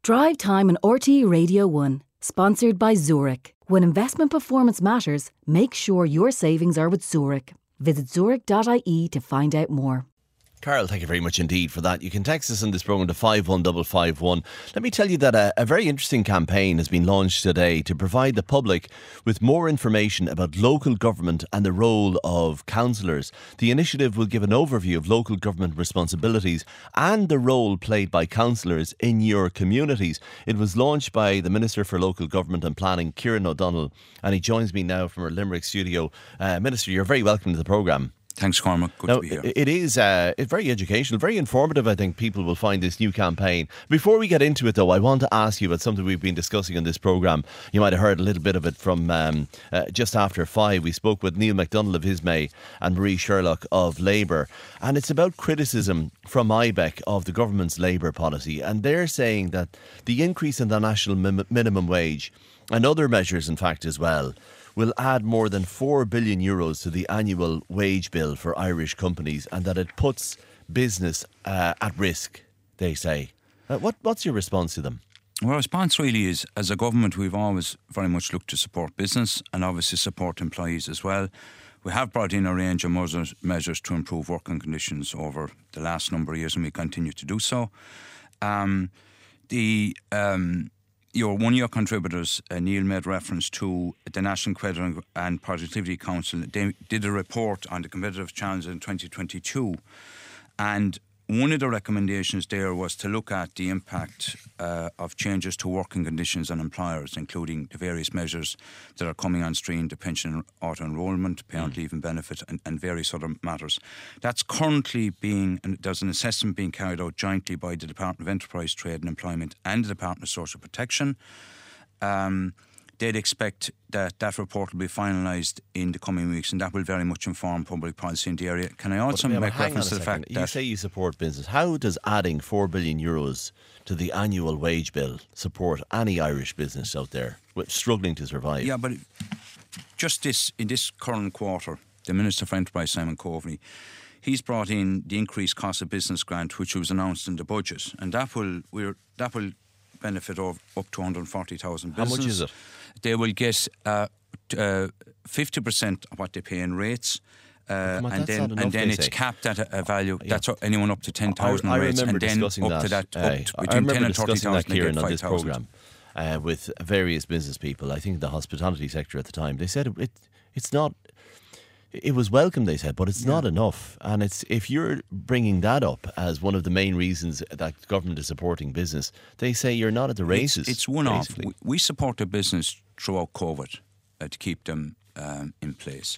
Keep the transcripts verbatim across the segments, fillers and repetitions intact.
Drive Time on R T E Radio one, sponsored by Zurich. When investment performance matters, make sure your savings are with Zurich. Visit zurich dot I E to find out more. Carol, thank you very much indeed for that. You can text us in this programme to five one five five one. Let me tell you that a, a very interesting campaign has been launched today to provide the public with more information about local government and the role of councillors. The initiative will give an overview of local government responsibilities and the role played by councillors in your communities. It was launched by the Minister for Local Government and Planning, Kieran O'Donnell, and he joins me now from our Limerick studio. Uh, Minister, you're very welcome to the programme. Thanks, Cormac. Good now, to be here. It is uh, it's very educational, very informative. I think people will find this new campaign. Before we get into it, though, I want to ask you about something we've been discussing on this programme. You might have heard a little bit of it from um, uh, just after five. We spoke with Neil MacDonald of Ismay and Marie Sherlock of Labour. And it's about criticism from I B E C of the government's Labour policy. And they're saying that the increase in the national min- minimum wage and other measures, in fact, as well, will add more than four billion euros to the annual wage bill for Irish companies, and that it puts business uh, at risk, they say. Uh, what, what's your response to them? Well, our response really is, as a government, we've always very much looked to support business and obviously support employees as well. We have brought in a range of measures, measures to improve working conditions over the last number of years, and we continue to do so. Um, the... Um, Your one-year contributors, uh, Neil made reference to the National Credit and Productivity Council. They did a report on the competitive challenge in twenty twenty-two, and one of the recommendations there was to look at the impact uh, of changes to working conditions on employers, including the various measures that are coming on stream, the pension auto-enrolment, parent leave and benefit, and, and various other matters. That's currently being, and there's an assessment being carried out jointly by the Department of Enterprise, Trade and Employment and the Department of Social Protection. Um, they'd expect that that report will be finalised in the coming weeks, and that will very much inform public policy in the area. Can I also but, yeah, make reference to the second. fact you that... You say you support business. How does adding four billion euros to the annual wage bill support any Irish business out there struggling to survive? Yeah, but just this, in this current quarter, the Minister for Enterprise, Simon Coveney, he's brought in the increased cost of business grant, which was announced in the budget, and that will we're, that will benefit of up to one hundred forty thousand businesses. How much is it? They will get uh, uh, fifty percent of what they pay in rates. Uh, on, and then enough, and then it's say. capped at a, a value yeah. that's anyone up to ten thousand I, I rates, and then up that. to that uh, up to I between ten and thirty discussing that, thousand. Kieran, on this programme uh, with various business people. I think the hospitality sector at the time, they said it, it it's not. It was welcome, they said, but it's yeah. not enough. And it's if you're bringing that up as one of the main reasons that government is supporting business, they say you're not at the races. It's, it's one off. We, we supported business throughout COVID uh, to keep them um, in place.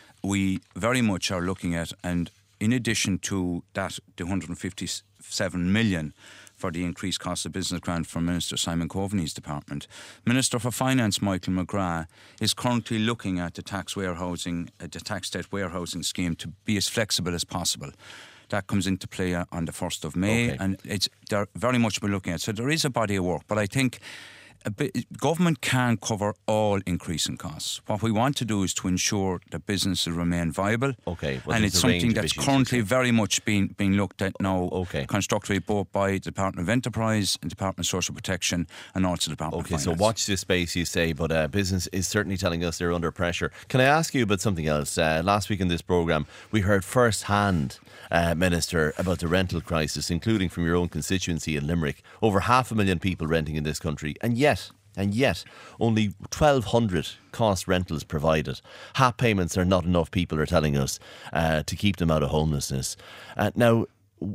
We very much are looking at, and in addition to that, the one hundred fifty-seven million for the increased cost of business grant from Minister Simon Coveney's department, Minister for Finance Michael McGrath is currently looking at the tax warehousing, uh, the tax debt warehousing scheme to be as flexible as possible. That comes into play on the first of May, okay. and it's they're very much we're looking at. So there is a body of work, but I think a bit, government can't cover all increasing costs. What we want to do is to ensure that businesses remain viable. Okay, well, and it's something that's currently very much being being looked at now. Okay, constructively both by the Department of Enterprise and Department of Social Protection and also the Department okay, of Finance. So watch this space, you say, but uh, business is certainly telling us they're under pressure. Can I ask you about something else? Uh, last week in this programme, we heard first-hand, uh, Minister, about the rental crisis, including from your own constituency in Limerick. Over half a million people renting in this country, and yet And yet, only twelve hundred cost rentals provided. Half payments are not enough, people are telling us, uh, to keep them out of homelessness. Uh, now,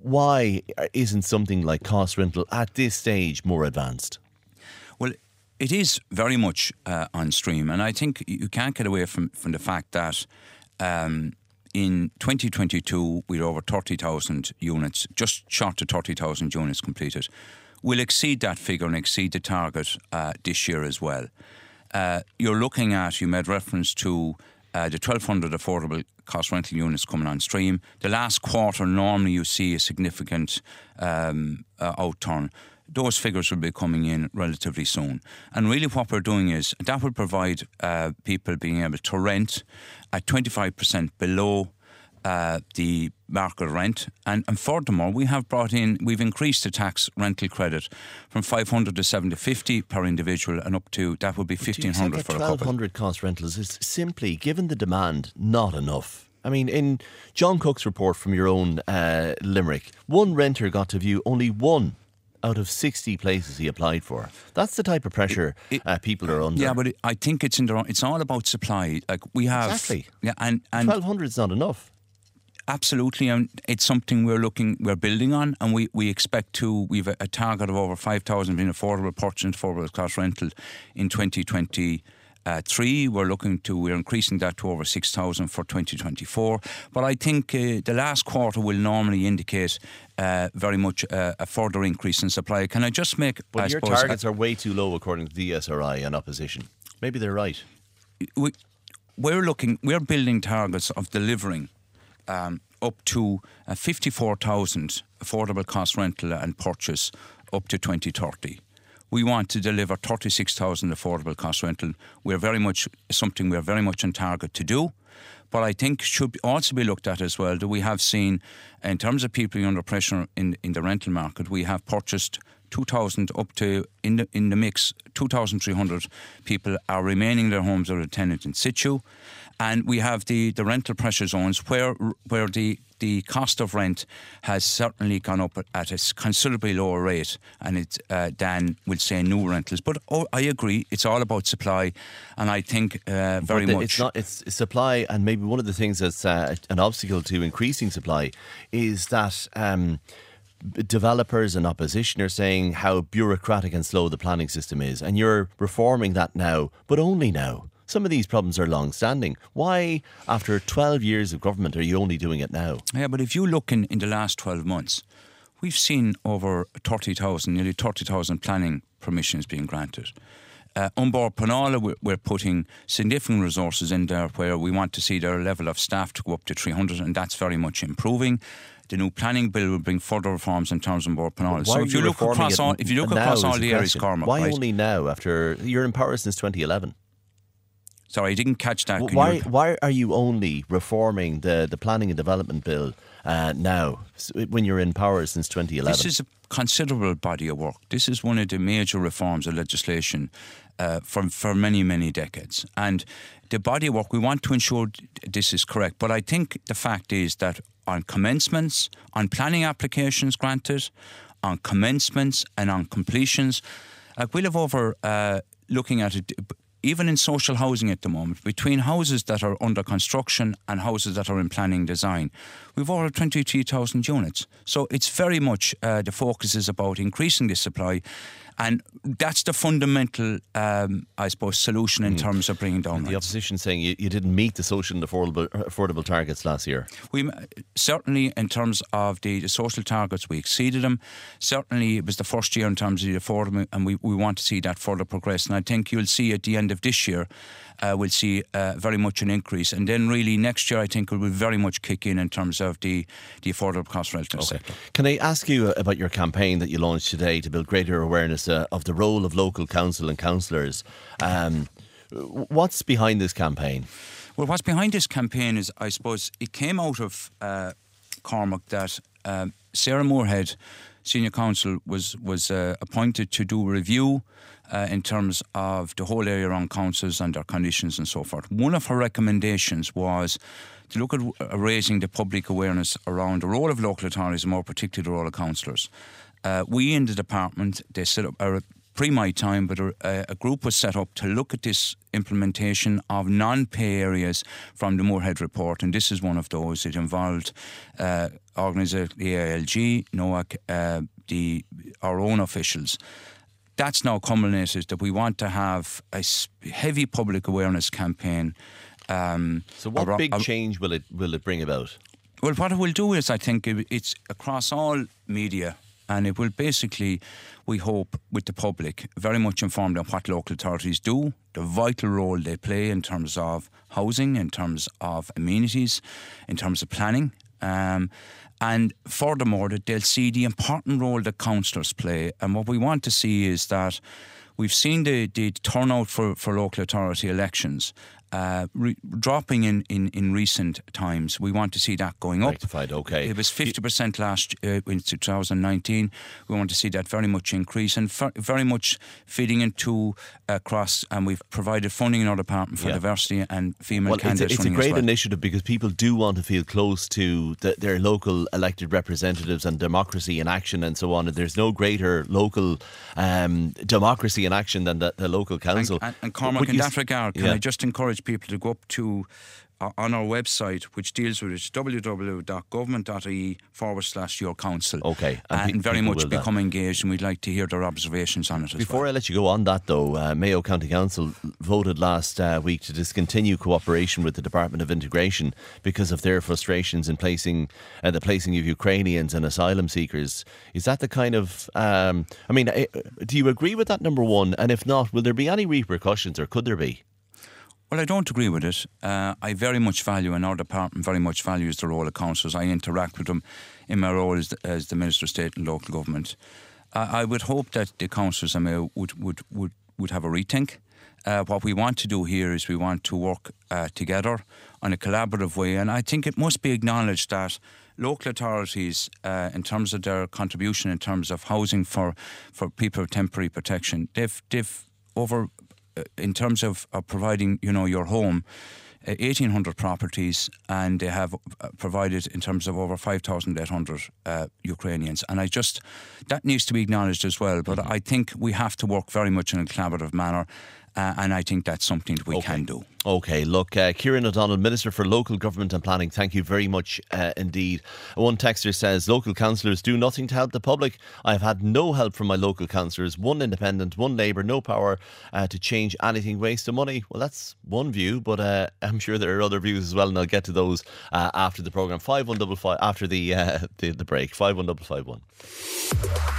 why isn't something like cost rental at this stage more advanced? Well, it is very much uh, on stream, and I think you can't get away from, from the fact that um, in twenty twenty-two we had over thirty thousand units, just short of thirty thousand units completed. We'll exceed that figure and exceed the target uh, this year as well. Uh, you're looking at, you made reference to uh, the twelve hundred affordable cost rental units coming on stream. The last quarter, normally you see a significant um, uh, outturn. Those figures will be coming in relatively soon. And really what we're doing is, that will provide uh, people being able to rent at twenty-five percent below uh, the market rent, and, and furthermore, we have brought in, we've increased the tax rental credit from five hundred to seven hundred fifty per individual, and up to, that would be fifteen hundred for a couple. twelve hundred cost rentals is simply, given the demand, not enough. I mean, in John Cook's report from your own uh, Limerick, one renter got to view only one out of sixty places he applied for. That's the type of pressure it, it, uh, people are under. Yeah, but it, I think it's in the, it's all about supply. Like we have, exactly. Yeah, and, and twelve hundred is not enough. Absolutely, and it's something we're looking, we're building on, and we, we expect to. We've a, a target of over five thousand being affordable purchase, affordable cost rental in twenty twenty. Uh, three, we're looking to, we're increasing that to over six thousand for twenty twenty-four. But I think uh, the last quarter will normally indicate uh, very much uh, a further increase in supply. Can I just make... But I your suppose, targets uh, are way too low according to the D S R I and opposition. Maybe they're right. We, we're looking, we're building targets of delivering um, up to uh, fifty-four thousand affordable cost rental and purchase up to twenty thirty. We want to deliver thirty-six thousand affordable cost rental. We're very much something we're very much on target to do. But I think should also be looked at as well that we have seen, in terms of people under pressure in in the rental market, we have purchased two thousand up to, in the in the mix, two thousand three hundred people are remaining in their homes or a tenant in situ. And we have the, the rental pressure zones where where the the cost of rent has certainly gone up at a considerably lower rate and it's, uh, than, we'll say, new rentals. But oh, I agree, it's all about supply, and I think uh, very the, much... It's not. It's supply, and maybe one of the things that's uh, an obstacle to increasing supply is that um, developers and opposition are saying how bureaucratic and slow the planning system is, and you're reforming that now, but only now. Some of these problems are long-standing. Why, after twelve years of government, are you only doing it now? Yeah, but if you look in, in the last twelve months, we've seen over thirty thousand, nearly thirty thousand planning permissions being granted. Uh, Umbar Penala, we're, we're putting significant resources in there where we want to see their level of staff to go up to three hundred, and that's very much improving. The new planning bill will bring further reforms in terms of Umbar Penala. So if you, look across all, if you look across all the areas, Cormac, why right? only now? After you're in power since twenty eleven. Sorry, I didn't catch that. Can Why you... why are you only reforming the, the planning and development bill uh, now, when you're in power since twenty eleven? This is a considerable body of work. This is one of the major reforms of legislation uh, for, for many, many decades. And the body of work, we want to ensure this is correct. But I think the fact is that on commencements, on planning applications granted, on commencements and on completions, like we'll have over, uh, looking at it, even in social housing at the moment, between houses that are under construction and houses that are in planning design, we've over twenty-three thousand units. So it's very much, uh, the focus is about increasing the supply, and that's the fundamental, um, I suppose, solution in mm. terms of bringing down and the rents. opposition saying you, you didn't meet the social and affordable, affordable targets last year. We certainly, in terms of the, the social targets, we exceeded them. Certainly, it was the first year in terms of the affordable, and we, we want to see that further progress. And I think you'll see at the end of this year, uh, we'll see uh, very much an increase. And then really next year, I think it will very much kick in in terms of the, the affordable cost rental okay. sector. Can I ask you about your campaign that you launched today to build greater awareness uh, of the role of local council and councillors? Um, what's behind this campaign? Well, what's behind this campaign is, I suppose, it came out of uh, Cormac that um, Sarah Moorhead, Senior Counsel, was, was uh, appointed to do a review Uh, in terms of the whole area around councils and their conditions and so forth. One of her recommendations was to look at uh, raising the public awareness around the role of local authorities, and more particularly the role of councillors. Uh, we in the department, they set up, uh, pre my time, but a, a group was set up to look at this implementation of non-pay areas from the Moorhead report, and this is one of those. It involved uh, organisers, the A I L G, NOAC, uh, the, our own officials. That's now culminated that we want to have a heavy public awareness campaign. Um, so what around, big change will it will it bring about? Well, what it will do is, I think, it's across all media, and it will basically, we hope, with the public, very much informed on what local authorities do, the vital role they play in terms of housing, in terms of amenities, in terms of planning. Um, And furthermore, that they'll see the important role that councillors play. And what we want to see is that we've seen the, the turnout for, for local authority elections, uh, re- dropping in, in, in recent times. We want to see that going up. Rectified, okay. It was fifty percent last uh, in two thousand nineteen. We want to see that very much increase and f- very much feeding into uh, cross. And we've provided funding in our department for Yeah. diversity and female Well, it's a, candidates. it's a running great as well. initiative because people do want to feel close to the, their local elected representatives and democracy in action and so on. And there's no greater local um, democracy in action than the, the local council. And, and, and Cormac, Would in you that s- regard, can yeah. I just encourage people to go up to uh, on our website, which deals with it, w w w dot government dot i e forward slash your council. Okay, and and, pe- very people much will that. become engaged, and we'd like to hear their observations on it as Before well. I let you go on that, though, uh, Mayo County Council voted last uh, week to discontinue cooperation with the Department of Integration because of their frustrations in placing uh, the placing of Ukrainians and asylum seekers. Is that the kind of? Um, I mean, uh, do you agree with that? Number one, and if not, will there be any repercussions, or could there be? Well, I don't agree with it. Uh, I very much value, and our department very much values the role of councillors. I interact with them in my role as the, as the Minister of State and Local Government. Uh, I would hope that the councillors I Mayo would, would, would, would have a rethink. Uh, what we want to do here is we want to work uh, together on a collaborative way, and I think it must be acknowledged that local authorities, uh, in terms of their contribution in terms of housing for, for people of temporary protection, they've, they've over... in terms of, of providing, you know, your home, uh, eighteen hundred properties, and they have uh, provided in terms of over five thousand eight hundred uh, Ukrainians. And I just, that needs to be acknowledged as well. But I think we have to work very much in a collaborative manner, uh, and I think that's something that we Okay. can do. Okay, look, uh, Kieran O'Donnell, Minister for Local Government and Planning, thank you very much uh, indeed. One texter says, local councillors do nothing to help the public. I've had no help from my local councillors, one independent, one Labour, no power uh, to change anything, waste of money. Well, that's one view, but uh, I'm sure there are other views as well, and I'll get to those uh, after the programme. five one five five, after the, uh, the, the break, five one five five one.